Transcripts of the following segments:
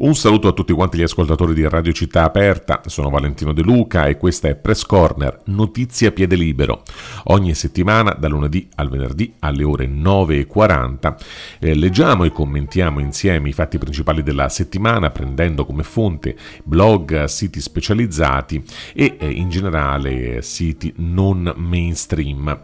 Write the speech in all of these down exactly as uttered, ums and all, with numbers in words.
Un saluto a tutti quanti gli ascoltatori di Radio Città Aperta, sono Valentino De Luca e questa è Press Corner, notizie a piede libero. Ogni settimana, da lunedì al venerdì alle ore nove e quaranta, eh, leggiamo e commentiamo insieme i fatti principali della settimana, prendendo come fonte blog, siti specializzati e eh, in generale siti non mainstream.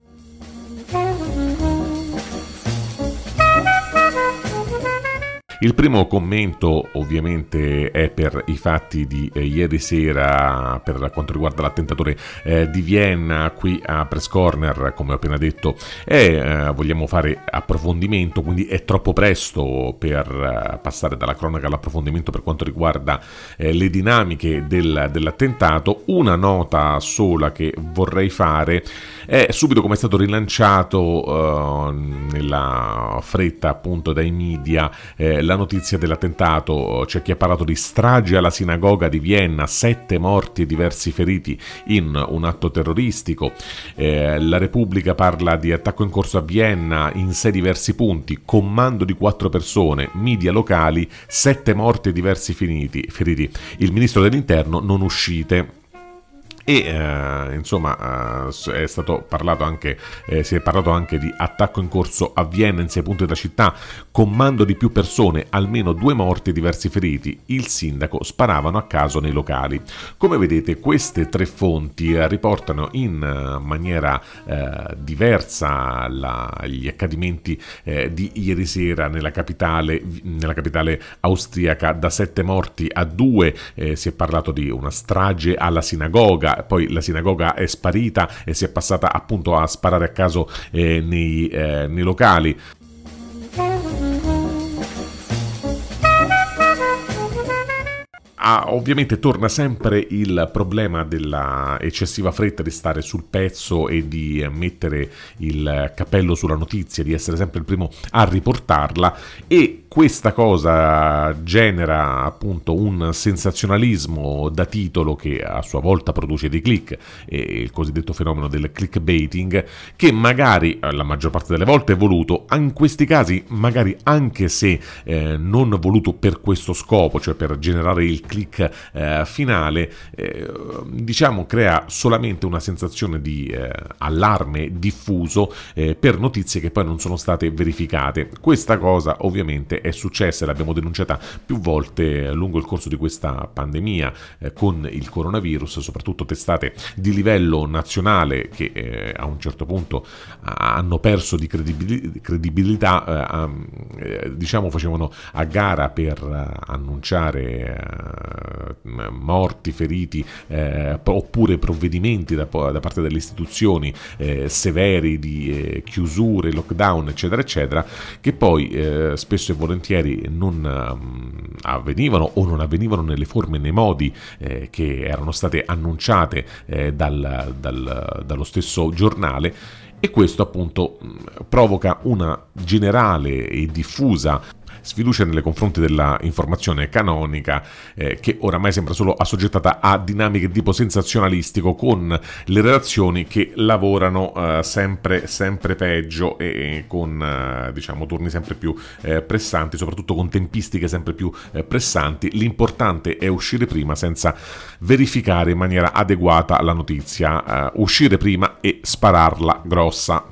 Il primo commento ovviamente è per i fatti di eh, ieri sera per quanto riguarda l'attentatore eh, di Vienna. Qui a Press Corner, come ho appena detto, eh, vogliamo fare approfondimento, quindi è troppo presto per eh, passare dalla cronaca all'approfondimento per quanto riguarda eh, le dinamiche del, dell'attentato. Una nota sola che vorrei fare è subito come è stato rilanciato eh, nella fretta appunto dai media eh, la notizia dell'attentato. C'è chi ha parlato di strage alla sinagoga di Vienna, sette morti e diversi feriti in un atto terroristico. Eh, la Repubblica parla di attacco in corso a Vienna in sei diversi punti, comando di quattro persone, media locali, sette morti e diversi finiti, feriti. Il ministro dell'interno: non uscite. E eh, insomma eh, è stato parlato anche eh, si è parlato anche di attacco in corso a Vienna in sei punti della città, comando di più persone, almeno due morti e diversi feriti. Il sindaco: sparavano a caso nei locali. Come vedete, queste tre fonti eh, riportano in eh, maniera eh, diversa la, gli accadimenti eh, di ieri sera nella capitale nella capitale austriaca. Da sette morti a due, eh, si è parlato di una strage alla sinagoga. Poi la sinagoga è sparita e si è passata appunto a sparare a caso eh, nei, eh, nei locali. Ah, ovviamente torna sempre il problema della eccessiva fretta di stare sul pezzo e di mettere il cappello sulla notizia, di essere sempre il primo a riportarla, e questa cosa genera appunto un sensazionalismo da titolo che a sua volta produce dei click, e il cosiddetto fenomeno del clickbaiting, che magari la maggior parte delle volte è voluto, in questi casi magari anche se eh, non voluto per questo scopo, cioè per generare il click eh, finale, eh, diciamo crea solamente una sensazione di eh, allarme diffuso eh, per notizie che poi non sono state verificate. Questa cosa ovviamente è successa e l'abbiamo denunciata più volte lungo il corso di questa pandemia eh, con il coronavirus, soprattutto testate di livello nazionale che eh, a un certo punto hanno perso di credibil- credibilità, eh, eh, diciamo facevano a gara per eh, annunciare eh, morti, feriti eh, oppure provvedimenti da, da parte delle istituzioni eh, severi di eh, chiusure, lockdown eccetera eccetera, che poi eh, spesso e volentieri non um, avvenivano o non avvenivano nelle forme e nei modi eh, che erano state annunciate eh, dal, dal, dallo stesso giornale, e questo appunto provoca una generale e diffusa sfiducia nei confronti della informazione canonica eh, che oramai sembra solo assoggettata a dinamiche tipo sensazionalistico, con le redazioni che lavorano eh, sempre sempre peggio e con eh, diciamo turni sempre più eh, pressanti, soprattutto con tempistiche sempre più eh, pressanti. L'importante è uscire prima senza verificare in maniera adeguata la notizia, eh, uscire prima e spararla grossa.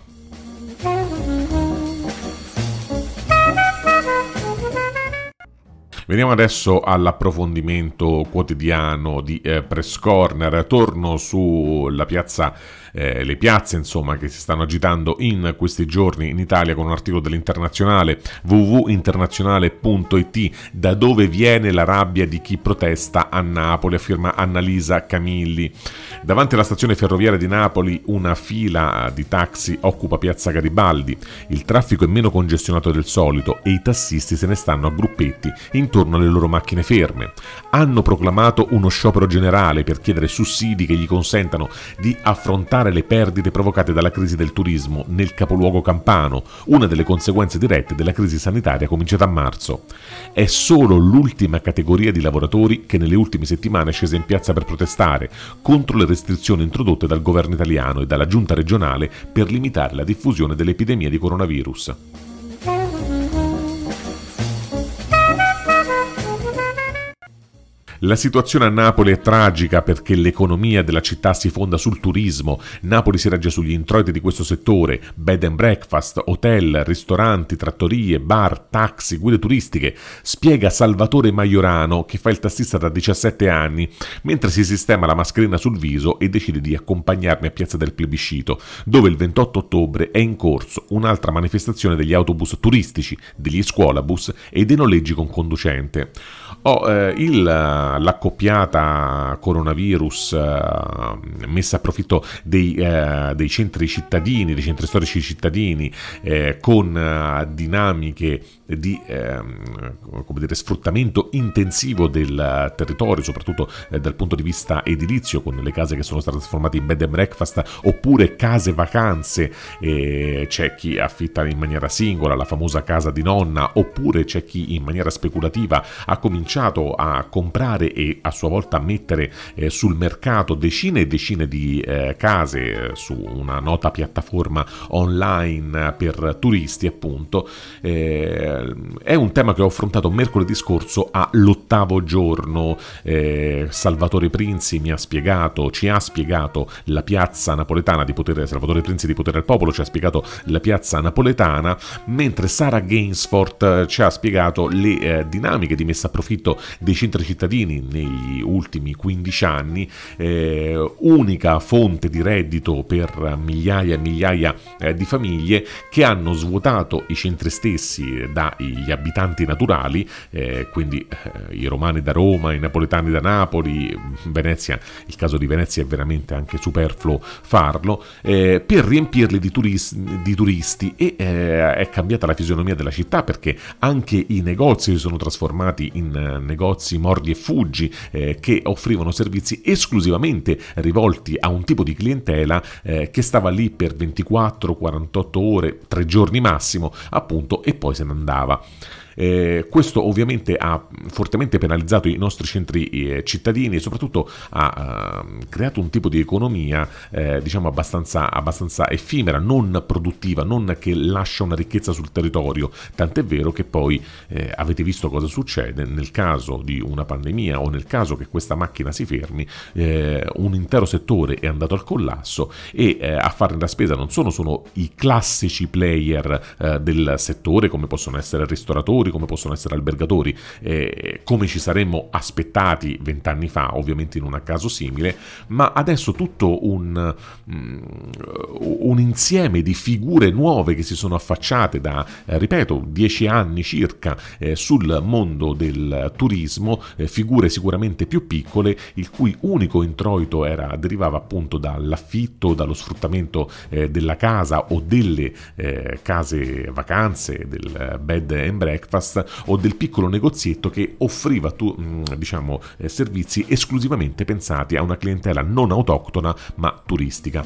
Veniamo adesso all'approfondimento quotidiano di eh, Press Corner. Torno sulla piazza, eh, le piazze insomma che si stanno agitando in questi giorni in Italia, con un articolo dell'Internazionale, w w w punto internazionale punto i t. Da dove viene la rabbia di chi protesta a Napoli, afferma Annalisa Camilli. Davanti alla stazione ferroviaria di Napoli una fila di taxi occupa piazza Garibaldi. Il traffico è meno congestionato del solito e i tassisti se ne stanno a gruppetti intorno alle loro macchine ferme. Hanno proclamato uno sciopero generale per chiedere sussidi che gli consentano di affrontare le perdite provocate dalla crisi del turismo nel capoluogo campano, una delle conseguenze dirette della crisi sanitaria cominciata a marzo. È solo l'ultima categoria di lavoratori che nelle ultime settimane è scesa in piazza per protestare contro le restrizioni introdotte dal governo italiano e dalla giunta regionale per limitare la diffusione dell'epidemia di coronavirus. La situazione a Napoli è tragica perché l'economia della città si fonda sul turismo. Napoli si regge sugli introiti di questo settore: bed and breakfast, hotel, ristoranti, trattorie, bar, taxi, guide turistiche, spiega Salvatore Maiorano, che fa il tassista da diciassette anni, mentre si sistema la mascherina sul viso e decide di accompagnarmi a Piazza del Plebiscito, dove il ventotto ottobre è in corso un'altra manifestazione degli autobus turistici, degli scuolabus e dei noleggi con conducente. Oh, eh, il, l'accoppiata coronavirus eh, messa a profitto dei, eh, dei centri cittadini, dei centri storici cittadini, eh, con eh, dinamiche di eh, come dire, sfruttamento intensivo del territorio, soprattutto eh, dal punto di vista edilizio, con le case che sono state trasformate in bed and breakfast oppure case vacanze. Eh, c'è chi affitta in maniera singola la famosa casa di nonna, oppure c'è chi in maniera speculativa ha cominciato a comprare e a sua volta mettere eh, sul mercato decine e decine di eh, case eh, su una nota piattaforma online per turisti, appunto. Eh, è un tema che ho affrontato mercoledì scorso all'ottavo giorno. eh, Salvatore Prinzi mi ha spiegato, ci ha spiegato la piazza napoletana di potere, Salvatore Prinzi di Potere al Popolo ci ha spiegato la piazza napoletana, mentre Sara Gainsford ci ha spiegato le eh, dinamiche di messa a profitto dei centri cittadini negli ultimi quindici anni, eh, unica fonte di reddito per migliaia e migliaia eh, di famiglie, che hanno svuotato i centri stessi dagli abitanti naturali, eh, quindi eh, i romani da Roma, i napoletani da Napoli, Venezia, il caso di Venezia è veramente anche superfluo farlo, eh, per riempirli di, turis- di turisti e eh, è cambiata la fisionomia della città, perché anche i negozi si sono trasformati in negozi mordi e fuggi eh, che offrivano servizi esclusivamente rivolti a un tipo di clientela eh, che stava lì per ventiquattro quarantotto ore, tre giorni massimo, appunto, e poi se ne andava. Eh, questo ovviamente ha fortemente penalizzato i nostri centri eh, cittadini e soprattutto ha eh, creato un tipo di economia eh, diciamo abbastanza, abbastanza effimera, non produttiva, non che lascia una ricchezza sul territorio, tant'è vero che poi eh, avete visto cosa succede nel caso di una pandemia o nel caso che questa macchina si fermi. Eh, un intero settore è andato al collasso e eh, a farne la spesa non sono, sono i classici player eh, del settore, come possono essere ristoratori, come possono essere albergatori, eh, come ci saremmo aspettati vent'anni fa, ovviamente in un caso simile, ma adesso tutto un, um, un insieme di figure nuove che si sono affacciate da, eh, ripeto, dieci anni circa eh, sul mondo del turismo, eh, figure sicuramente più piccole, il cui unico introito era, derivava appunto dall'affitto, dallo sfruttamento eh, della casa o delle eh, case vacanze, del bed and breakfast o del piccolo negozietto che offriva tu, diciamo, eh, servizi esclusivamente pensati a una clientela non autoctona ma turistica.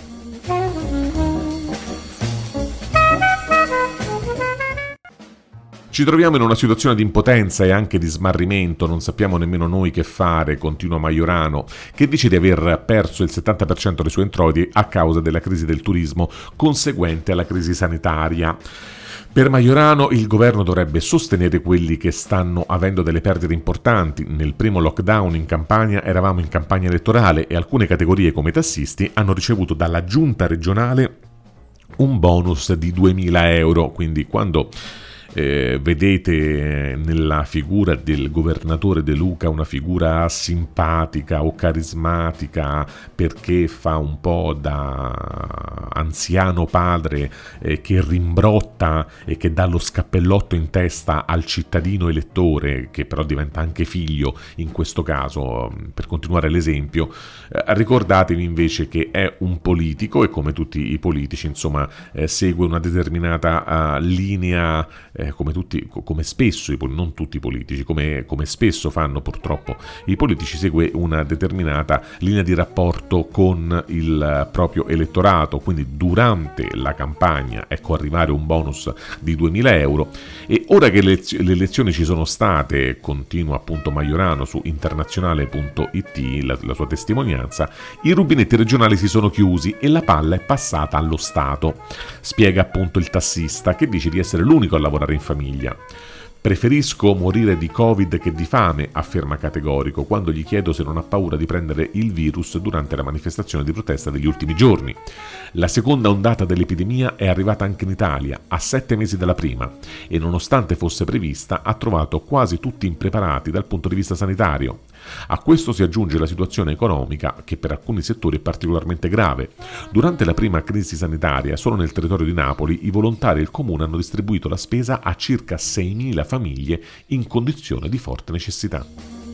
Ci troviamo in una situazione di impotenza e anche di smarrimento, non sappiamo nemmeno noi che fare, continua Maiorano, che dice di aver perso il settanta per cento dei suoi introiti a causa della crisi del turismo conseguente alla crisi sanitaria. Per Maiorano il governo dovrebbe sostenere quelli che stanno avendo delle perdite importanti. Nel primo lockdown in Campania eravamo in campagna elettorale e alcune categorie come i tassisti hanno ricevuto dalla giunta regionale un bonus di duemila euro, quindi quando Eh, vedete nella figura del governatore De Luca una figura simpatica o carismatica perché fa un po' da anziano padre eh, che rimbrotta e che dà lo scappellotto in testa al cittadino elettore, che però diventa anche figlio in questo caso, per continuare l'esempio, eh, ricordatevi invece che è un politico e come tutti i politici, insomma, eh, segue una determinata uh, linea eh, come tutti, come spesso, non tutti i politici, come, come spesso fanno purtroppo i politici, segue una determinata linea di rapporto con il proprio elettorato, quindi durante la campagna ecco arrivare un bonus di duemila euro e ora che le, le elezioni ci sono state, continua appunto Maiorano su internazionale punto it la, la sua testimonianza, i rubinetti regionali si sono chiusi e la palla è passata allo Stato, spiega appunto il tassista che dice di essere l'unico a lavorare in famiglia. Preferisco morire di Covid che di fame, afferma categorico, quando gli chiedo se non ha paura di prendere il virus durante la manifestazione di protesta degli ultimi giorni. La seconda ondata dell'epidemia è arrivata anche in Italia, a sette mesi dalla prima, e nonostante fosse prevista, ha trovato quasi tutti impreparati dal punto di vista sanitario. A questo si aggiunge la situazione economica, che per alcuni settori è particolarmente grave. Durante la prima crisi sanitaria, solo nel territorio di Napoli, i volontari e il comune hanno distribuito la spesa a circa seimila famiglie in condizione di forte necessità.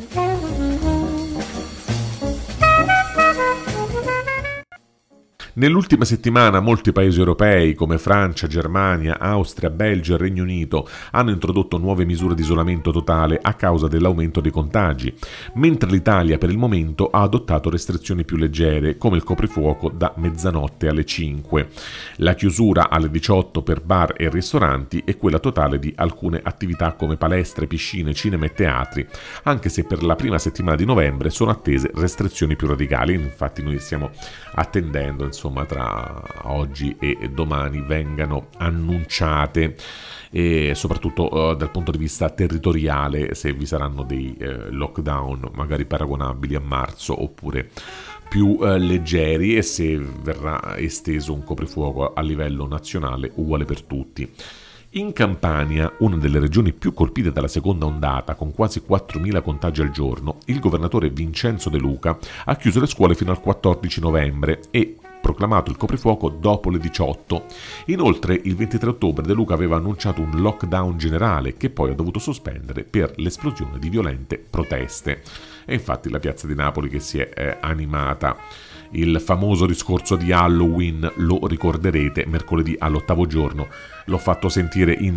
Nell'ultima settimana molti paesi europei come Francia, Germania, Austria, Belgio e Regno Unito hanno introdotto nuove misure di isolamento totale a causa dell'aumento dei contagi, mentre l'Italia per il momento ha adottato restrizioni più leggere come il coprifuoco da mezzanotte alle cinque, la chiusura alle diciotto per bar e ristoranti e quella totale di alcune attività come palestre, piscine, cinema e teatri, anche se per la prima settimana di novembre sono attese restrizioni più radicali. Infatti noi stiamo attendendo insomma tra oggi e domani vengano annunciate e soprattutto uh, dal punto di vista territoriale se vi saranno dei uh, lockdown magari paragonabili a marzo oppure più uh, leggeri e se verrà esteso un coprifuoco a livello nazionale uguale per tutti. In Campania, una delle regioni più colpite dalla seconda ondata, con quasi quattromila contagi al giorno, il governatore Vincenzo De Luca ha chiuso le scuole fino al quattordici novembre e proclamato il coprifuoco dopo le diciotto. Inoltre, il ventitré ottobre De Luca aveva annunciato un lockdown generale che poi ha dovuto sospendere per l'esplosione di violente proteste. E infatti la piazza di Napoli che si è eh, animata. Il famoso discorso di Halloween, lo ricorderete, mercoledì all'ottavo giorno, l'ho fatto sentire in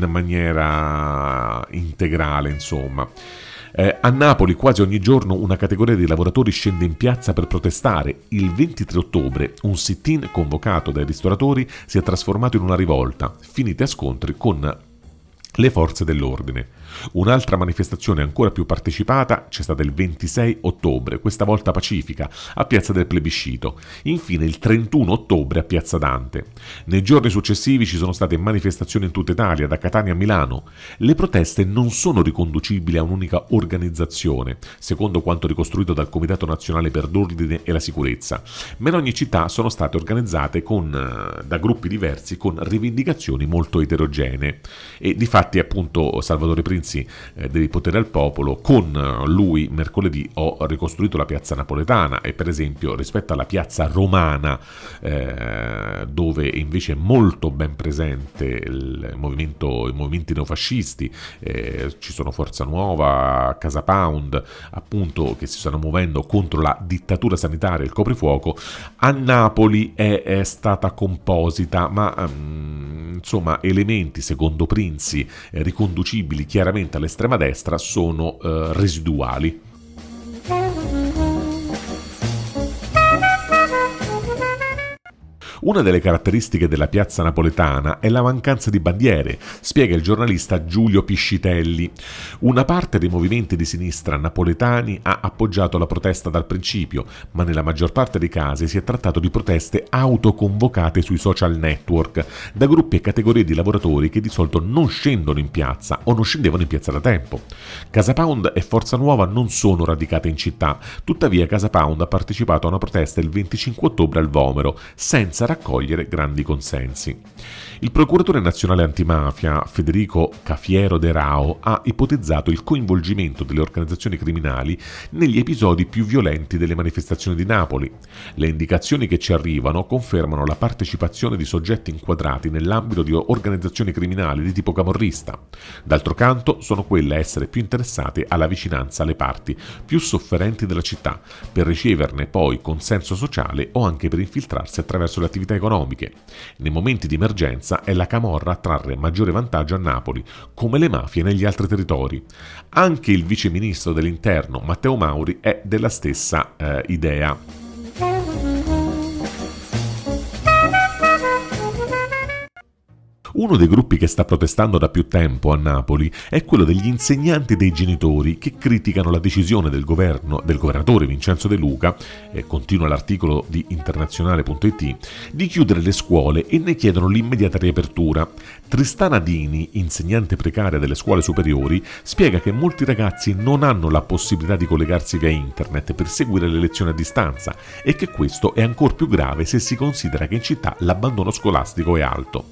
maniera integrale, insomma. Eh, a Napoli quasi ogni giorno una categoria di lavoratori scende in piazza per protestare. Il ventitré ottobre un sit-in convocato dai ristoratori si è trasformato in una rivolta, finite a scontri con le forze dell'ordine. Un'altra manifestazione ancora più partecipata c'è stata il ventisei ottobre, questa volta pacifica, a Piazza del Plebiscito. Infine il trentuno ottobre a Piazza Dante. Nei giorni successivi ci sono state manifestazioni in tutta Italia, da Catania a Milano. Le proteste non sono riconducibili a un'unica organizzazione, secondo quanto ricostruito dal Comitato Nazionale per l'Ordine e la Sicurezza, ma in ogni città sono state organizzate con, da gruppi diversi con rivendicazioni molto eterogenee. E difatti appunto Salvatore Prinzi eh, del Potere al Popolo, con lui mercoledì ho ricostruito la piazza napoletana e per esempio rispetto alla piazza romana eh, dove invece è molto ben presente il movimento, i movimenti neofascisti, eh, ci sono Forza Nuova, Casa Pound appunto che si stanno muovendo contro la dittatura sanitaria e il coprifuoco. A Napoli è, è stata composita ma um, insomma elementi secondo Prinzi eh, riconducibili chiaramente all'estrema destra sono eh, residuali. Una delle caratteristiche della piazza napoletana è la mancanza di bandiere, spiega il giornalista Giulio Piscitelli. Una parte dei movimenti di sinistra napoletani ha appoggiato la protesta dal principio, ma nella maggior parte dei casi si è trattato di proteste autoconvocate sui social network da gruppi e categorie di lavoratori che di solito non scendono in piazza o non scendevano in piazza da tempo. Casa Pound e Forza Nuova non sono radicate in città, tuttavia Casa Pound ha partecipato a una protesta il venticinque ottobre al Vomero, senza raccogliere grandi consensi. Il procuratore nazionale antimafia Federico Cafiero De Rao ha ipotizzato il coinvolgimento delle organizzazioni criminali negli episodi più violenti delle manifestazioni di Napoli. Le indicazioni che ci arrivano confermano la partecipazione di soggetti inquadrati nell'ambito di organizzazioni criminali di tipo camorrista. D'altro canto sono quelle a essere più interessate alla vicinanza alle parti più sofferenti della città, per riceverne poi consenso sociale o anche per infiltrarsi attraverso le attività economiche. Nei momenti di emergenza è la camorra a trarre maggiore vantaggio a Napoli, come le mafie negli altri territori. Anche il vice ministro dell'Interno Matteo Mauri è della stessa eh, idea. Uno dei gruppi che sta protestando da più tempo a Napoli è quello degli insegnanti e dei genitori che criticano la decisione del governo, del governatore Vincenzo De Luca, eh, continua l'articolo di internazionale punto it, di chiudere le scuole e ne chiedono l'immediata riapertura. Tristana Dini, insegnante precaria delle scuole superiori, spiega che molti ragazzi non hanno la possibilità di collegarsi via internet per seguire le lezioni a distanza e che questo è ancor più grave se si considera che in città l'abbandono scolastico è alto.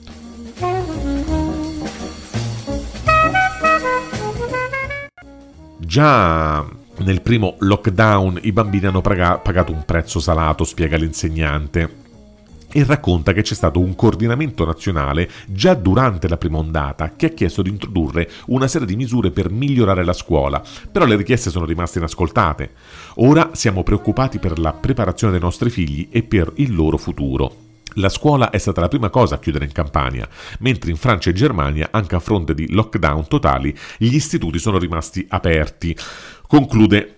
Già nel primo lockdown i bambini hanno pagato un prezzo salato, spiega l'insegnante, e racconta che c'è stato un coordinamento nazionale già durante la prima ondata che ha chiesto di introdurre una serie di misure per migliorare la scuola, però le richieste sono rimaste inascoltate. Ora siamo preoccupati per la preparazione dei nostri figli e per il loro futuro. La scuola è stata la prima cosa a chiudere in Campania, mentre in Francia e Germania, anche a fronte di lockdown totali, gli istituti sono rimasti aperti. Conclude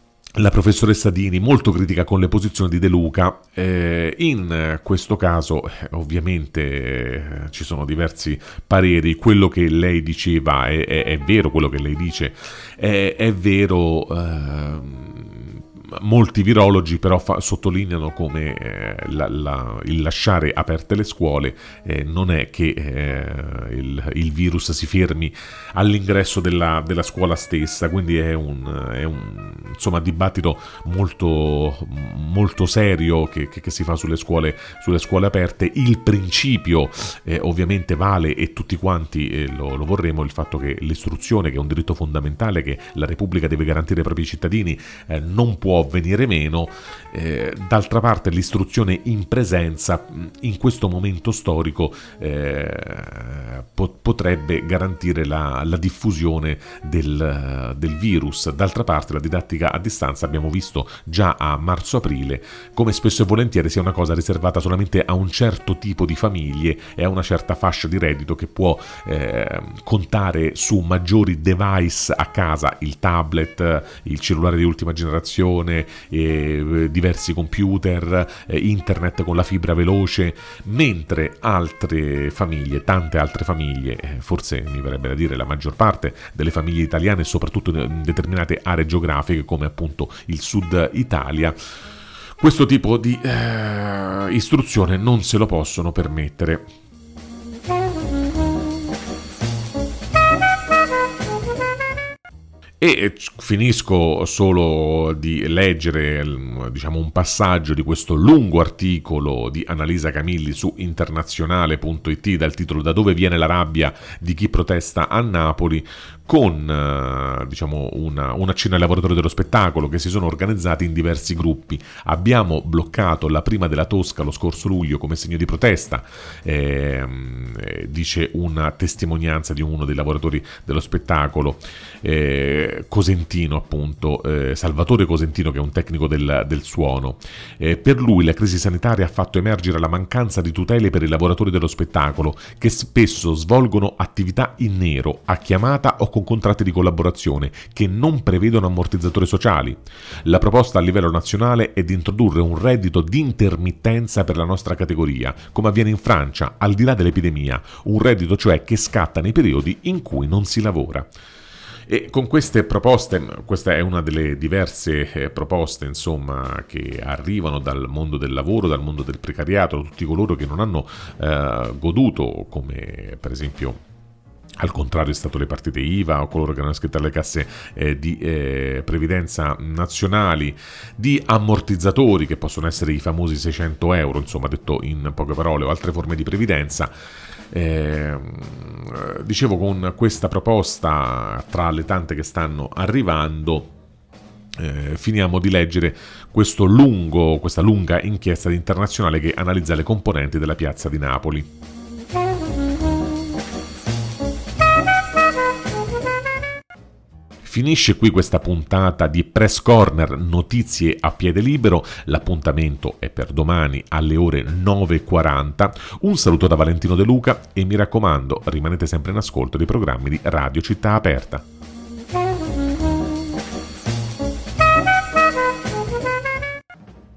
la professoressa Dini, molto critica con le posizioni di De Luca. Eh, in questo caso eh, ovviamente eh, ci sono diversi pareri. Quello che lei diceva è, è, è vero, quello che lei dice è, è vero. Eh, Molti virologi però fa, sottolineano come eh, la, la, il lasciare aperte le scuole eh, non è che eh, il, il virus si fermi all'ingresso della, della scuola stessa, quindi è un, è un insomma, dibattito molto, molto serio che, che, che si fa sulle scuole, sulle scuole aperte. Il principio eh, ovviamente vale e tutti quanti eh, lo, lo vorremmo, il fatto che l'istruzione, che è un diritto fondamentale che la Repubblica deve garantire ai propri cittadini, eh, non può venire meno. Eh, d'altra parte l'istruzione in presenza in questo momento storico eh, po- potrebbe garantire la, la diffusione del, del virus. D'altra parte la didattica a distanza abbiamo visto già a marzo-aprile come spesso e volentieri sia una cosa riservata solamente a un certo tipo di famiglie e a una certa fascia di reddito che può eh, contare su maggiori device a casa, il tablet, il cellulare di ultima generazione, Eh, diversi computer, eh, internet con la fibra veloce, mentre altre famiglie, tante altre famiglie, eh, forse mi verrebbe da dire la maggior parte delle famiglie italiane, soprattutto in determinate aree geografiche come appunto il sud Italia, questo tipo di eh, istruzione non se lo possono permettere. E finisco solo di leggere, diciamo, un passaggio di questo lungo articolo di Annalisa Camilli su internazionale punto it dal titolo "Da dove viene la rabbia di chi protesta a Napoli", con diciamo una, una cena ai lavoratori dello spettacolo che si sono organizzati in diversi gruppi. Abbiamo bloccato la prima della Tosca lo scorso luglio come segno di protesta, eh, dice una testimonianza di uno dei lavoratori dello spettacolo, eh, Cosentino appunto, eh, Salvatore Cosentino, che è un tecnico del, del suono. Eh, per lui la crisi sanitaria ha fatto emergere la mancanza di tutele per i lavoratori dello spettacolo, che spesso svolgono attività in nero, a chiamata o con contratti di collaborazione che non prevedono ammortizzatori sociali. La proposta a livello nazionale è di introdurre un reddito di intermittenza per la nostra categoria, come avviene in Francia, al di là dell'epidemia, un reddito cioè che scatta nei periodi in cui non si lavora. E con queste proposte, questa è una delle diverse eh, proposte insomma che arrivano dal mondo del lavoro, dal mondo del precariato, tutti coloro che non hanno eh, goduto, come per esempio al contrario è stato le partite I V A o coloro che hanno iscritto alle casse eh, di eh, previdenza nazionali, di ammortizzatori che possono essere i famosi seicento euro, insomma, detto in poche parole, o altre forme di previdenza. Eh, dicevo, con questa proposta, tra le tante che stanno arrivando, eh, finiamo di leggere questo lungo, questa lunga inchiesta internazionale che analizza le componenti della piazza di Napoli. Finisce qui questa puntata di Press Corner, notizie a piede libero. L'appuntamento è per domani alle ore nove e quaranta. Un saluto da Valentino De Luca e mi raccomando, rimanete sempre in ascolto dei programmi di Radio Città Aperta.